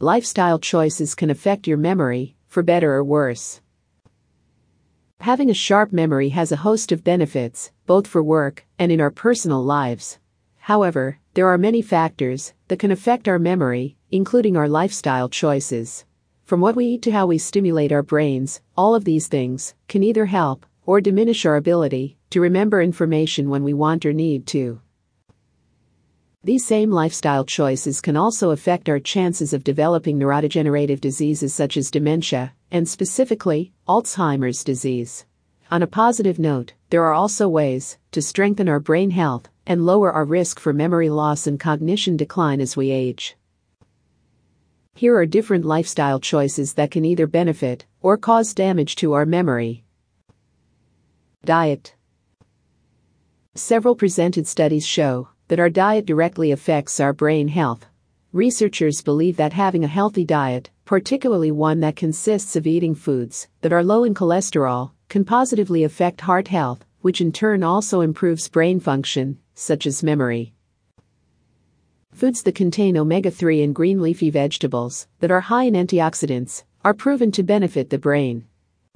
Lifestyle choices can affect your memory, for better or worse. Having a sharp memory has a host of benefits, both for work and in our personal lives. However, there are many factors that can affect our memory, including our lifestyle choices. From what we eat to how we stimulate our brains, all of these things can either help or diminish our ability to remember information when we want or need to. These same lifestyle choices can also affect our chances of developing neurodegenerative diseases such as dementia, and specifically, Alzheimer's disease. On a positive note, there are also ways to strengthen our brain health and lower our risk for memory loss and cognition decline as we age. Here are different lifestyle choices that can either benefit or cause damage to our memory. Diet. Several presented studies show that our diet directly affects our brain health. Researchers believe that having a healthy diet, particularly one that consists of eating foods that are low in cholesterol, can positively affect heart health, which in turn also improves brain function, such as memory. Foods that contain omega-3 and green leafy vegetables that are high in antioxidants are proven to benefit the brain.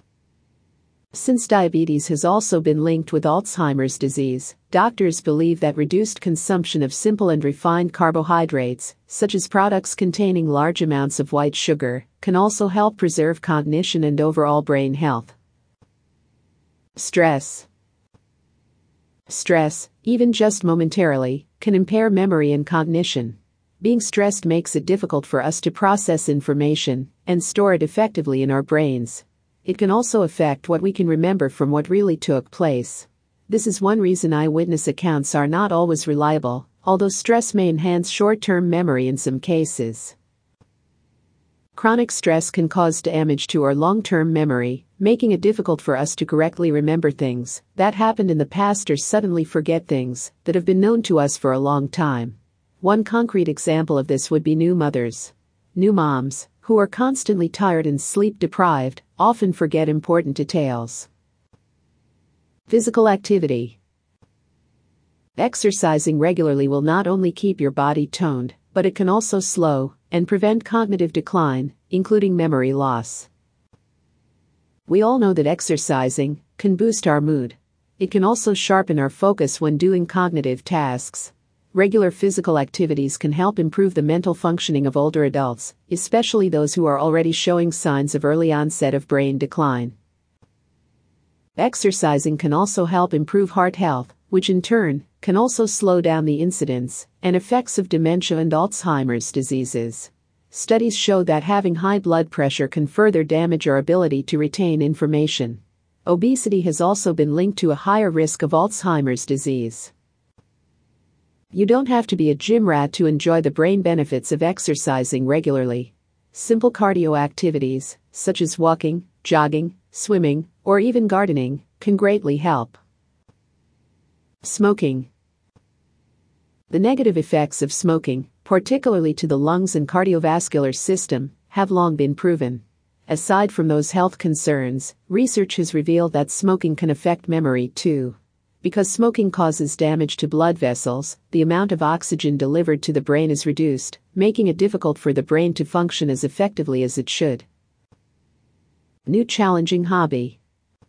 Since diabetes has also been linked with Alzheimer's disease, doctors believe that reduced consumption of simple and refined carbohydrates, such as products containing large amounts of white sugar, can also help preserve cognition and overall brain health. Stress. Stress, even just momentarily, can impair memory and cognition. Being stressed makes it difficult for us to process information and store it effectively in our brains. It can also affect what we can remember from what really took place. This is one reason eyewitness accounts are not always reliable, although stress may enhance short-term memory in some cases. Chronic stress can cause damage to our long-term memory, making it difficult for us to correctly remember things that happened in the past or suddenly forget things that have been known to us for a long time. One concrete example of this would be new mothers. New moms, who are constantly tired and sleep-deprived, often forget important details. Physical activity. Exercising regularly will not only keep your body toned, but it can also slow and prevent cognitive decline, including memory loss. We all know that exercising can boost our mood. It can also sharpen our focus when doing cognitive tasks. Regular physical activities can help improve the mental functioning of older adults, especially those who are already showing signs of early onset of brain decline. Exercising can also help improve heart health, which in turn can also slow down the incidence and effects of dementia and Alzheimer's diseases. Studies show that having high blood pressure can further damage our ability to retain information. Obesity has also been linked to a higher risk of Alzheimer's disease. You don't have to be a gym rat to enjoy the brain benefits of exercising regularly. Simple cardio activities, such as walking, jogging, swimming, or even gardening, can greatly help. Smoking. The negative effects of smoking, particularly to the lungs and cardiovascular system, have long been proven. Aside from those health concerns, research has revealed that smoking can affect memory too. Because smoking causes damage to blood vessels, the amount of oxygen delivered to the brain is reduced, making it difficult for the brain to function as effectively as it should. New challenging hobby.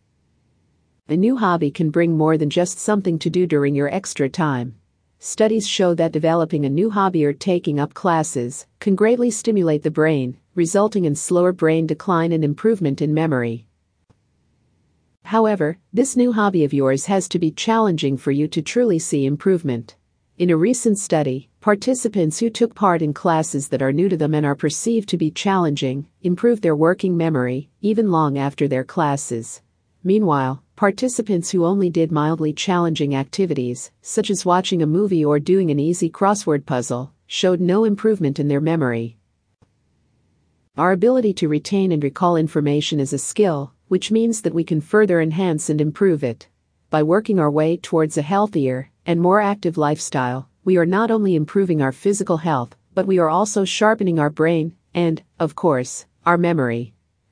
A new hobby can bring more than just something to do during your extra time. Studies show that developing a new hobby or taking up classes can greatly stimulate the brain, resulting in slower brain decline and improvement in memory. However, this new hobby of yours has to be challenging for you to truly see improvement. In a recent study, participants who took part in classes that are new to them and are perceived to be challenging improved their working memory, even long after their classes. Meanwhile, participants who only did mildly challenging activities, such as watching a movie or doing an easy crossword puzzle, showed no improvement in their memory. Our ability to retain and recall information is a skill, which means that we can further enhance and improve it. By working our way towards a healthier and more active lifestyle, we are not only improving our physical health, but we are also sharpening our brain and, of course, our memory.